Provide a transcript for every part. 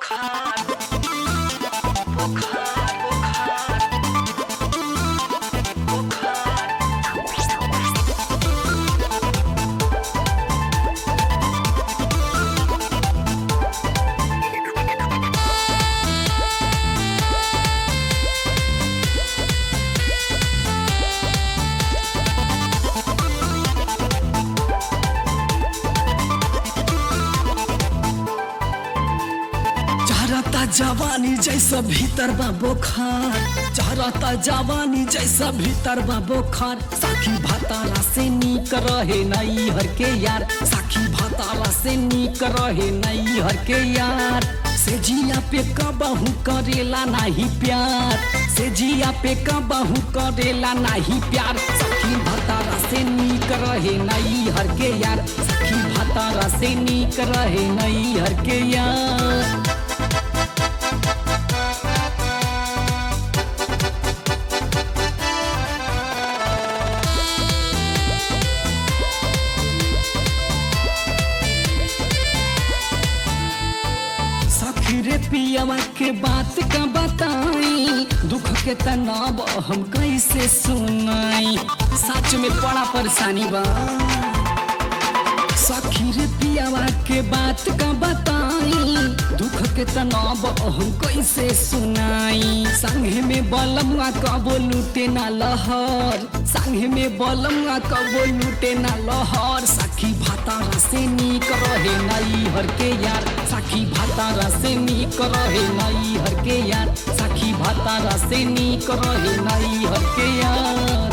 चढ़ता जवानी जैसा भीतर बा बोखार, चढ़ता जवानी जैसा भीतर बा बोखार। साखी भाताला से नीक रहे नई हर के यार, साखी भाताला से नीक रहे नई हर के यार। से जिया पे कबहू करेला नाही प्यार, से जिया पे कबहू करेला नाही प्यार। साखी भाताला से नीक रहे नई हर के यार, साखी भाताला से नीक रहे नई हर के यार। रे पियावा के बात का बताई, दुख के तनाव हम कैसे सुनाई। सच में बड़ा परेशानी बा। सखी रे पियावा के बात का बताई, दुख के तनाव हम कैसे सुनाई। संगे में बलमुआ कबो लूटे ना लहर, संगे में बलमुआ कबो लूटे ना लहर। सखी भातारा से नीक रहे नई हर के यार, सखी भातारा से नीक रहे नई हर के यार, सखी भातारा से नीक रहे नई हर के यार।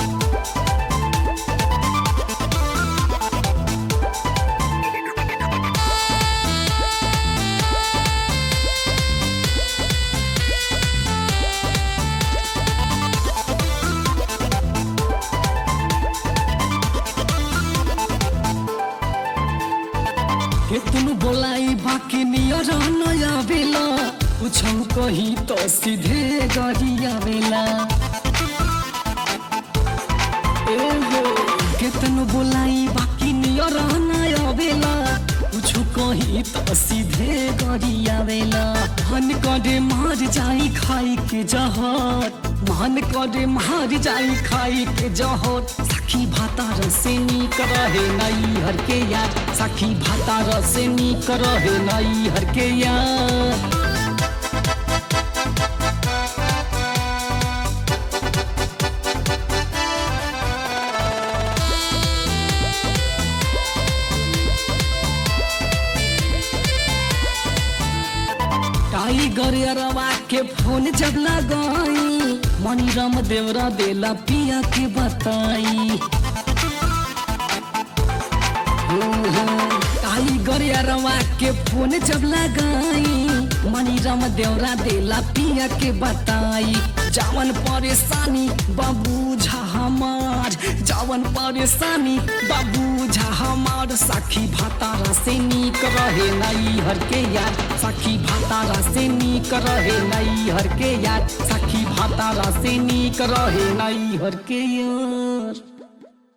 केतनु बोलाई बाकी नियर नया बेला, पूछौ कही तो सीधे गरिया बेला। केतनु बोलाई बाकी नियर नया बेला, पूछौ कही तो सीधे गरिया बेला। मन करे मार जाई खाई के जहर, मन करे मार जाई खाई के जहर। सखी भातार से नीक रहे नई हर के यार, सखी भातार से नीक रहे नई हर के यार। टाइगर अरवा के फोन जब लगाई, मनी राम देवरा देला पिया के बताई। टाइगर अरवा के फोन जब लगाई, मनी राम देवरा देला पिया के बताई। जवन परेशानी बाबू झा हमार, जवन परेशानी बाबू झा हमार। सखी भातारा से नीक रहे नई हर के यार, सखी भातारा से नीक रहे नई हर के यार, सखी भातारा से नीक रहे नई हर के यार।